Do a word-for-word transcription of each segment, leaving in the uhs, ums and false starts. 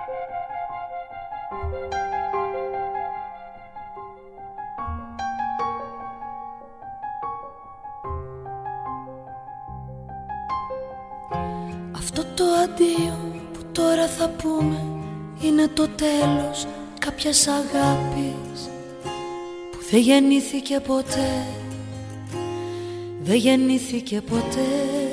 Αυτό το αντίο που τώρα θα πούμε είναι το τέλος κάποιας αγάπης που δεν γεννήθηκε ποτέ, δεν γεννήθηκε ποτέ.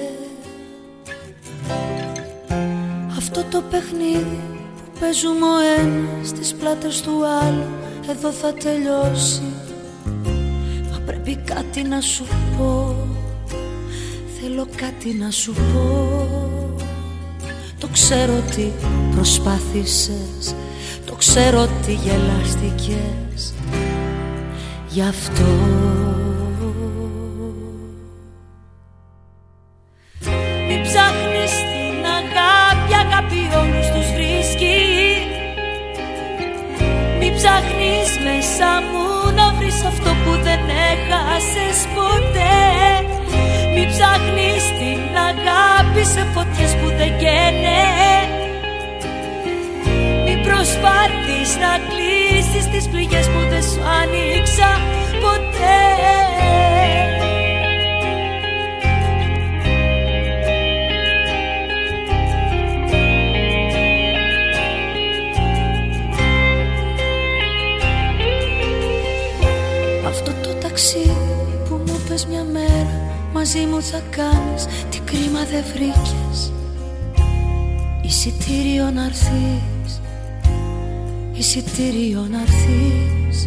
Αυτό το παιχνίδι που παίζουμε ο ένας στις πλάτες του άλλου εδώ θα τελειώσει. Μα πρέπει κάτι να σου πω, θέλω κάτι να σου πω. Το ξέρω ότι προσπάθησες, το ξέρω ότι γελάστηκες, γι' αυτό μην ψάχνεις την αγάπη, αγάπη όλους τους βρίσκει. Μην ψάχνεις μέσα μου να βρεις αυτό που δεν έχασες ποτέ. Μην ψάχνεις την αγάπη σε φωτιές που δεν καίνε. Μην προσπαθείς να κλείσεις τις πληγές που δεν σου άνοιξα ποτέ. Αυτό το ταξίδι που μου πες μια μέρα μαζί μου θα κάνεις, τι κρίμα δεν βρήκες. Εισιτήριο να'ρθείς, εισιτήριο να'ρθείς.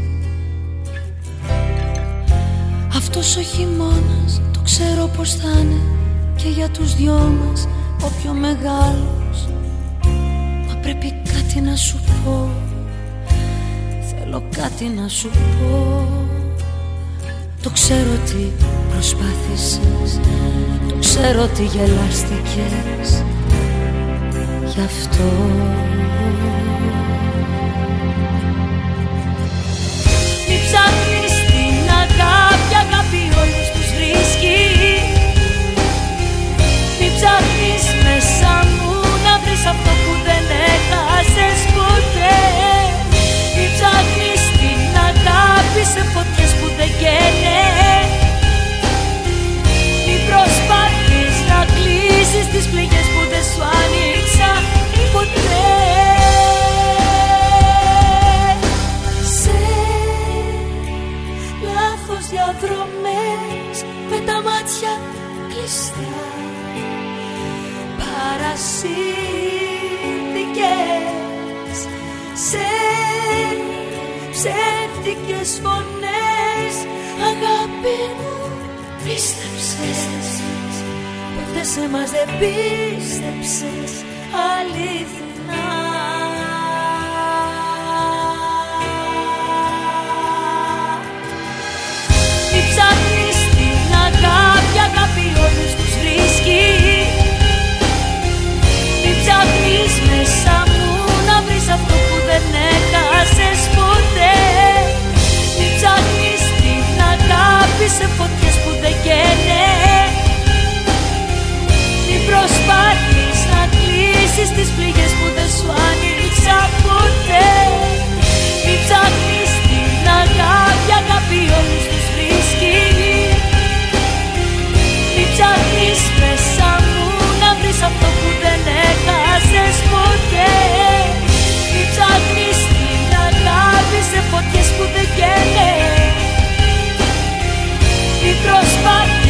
Αυτός ο χειμώνας το ξέρω πως θα είναι και για τους δυο μας ο πιο μεγάλος. Μα πρέπει κάτι να σου πω, θέλω κάτι να σου πω. Το ξέρω ότι προσπάθησες, το ξέρω ότι γελάστηκες, γι' αυτό μην ψάχνεις την αγάπη, αγάπη όλους τους βρίσκει. Μην ψάχνεις μέσα μου να βρεις αυτό που δεν έχασες ποτέ. Μην ψάχνεις την αγάπη σε φωτιές που δεν καίνε. Μην προσπαθείς να κλείσεις τις πληγές που δεν σου άνοιξα ποτέ. Σε λάθος διαδρομές με τα μάτια κλειστά παρασύρθηκες σε ψεύτικες φωνές. Αγάπη μου, πίστεψες, ποτέ σε μας δεν πίστεψες αληθινά. Μην ψάχνεις την αγάπη, αγάπη όλους τους βρίσκει. Μην ψάχνεις μέσα μου να βρεις αυτό που δεν έχασες ποτέ. Μην ψάχνεις την αγάπη σε φωτιές που δεν καίνε. Μην προσπαθείς να κλείσεις τις πληγές που δεν σου άνοιξα ποτέ. Μην ψάχνεις την αγάπη, αγάπη όλους τους βρίσκει. Μην ψάχνεις μέσα μου να βρεις αυτό που δεν έχασες ποτέ. Μην ψάχνεις την αγάπη σε φωτιές που δεν καίνε. Μην προσπαθείς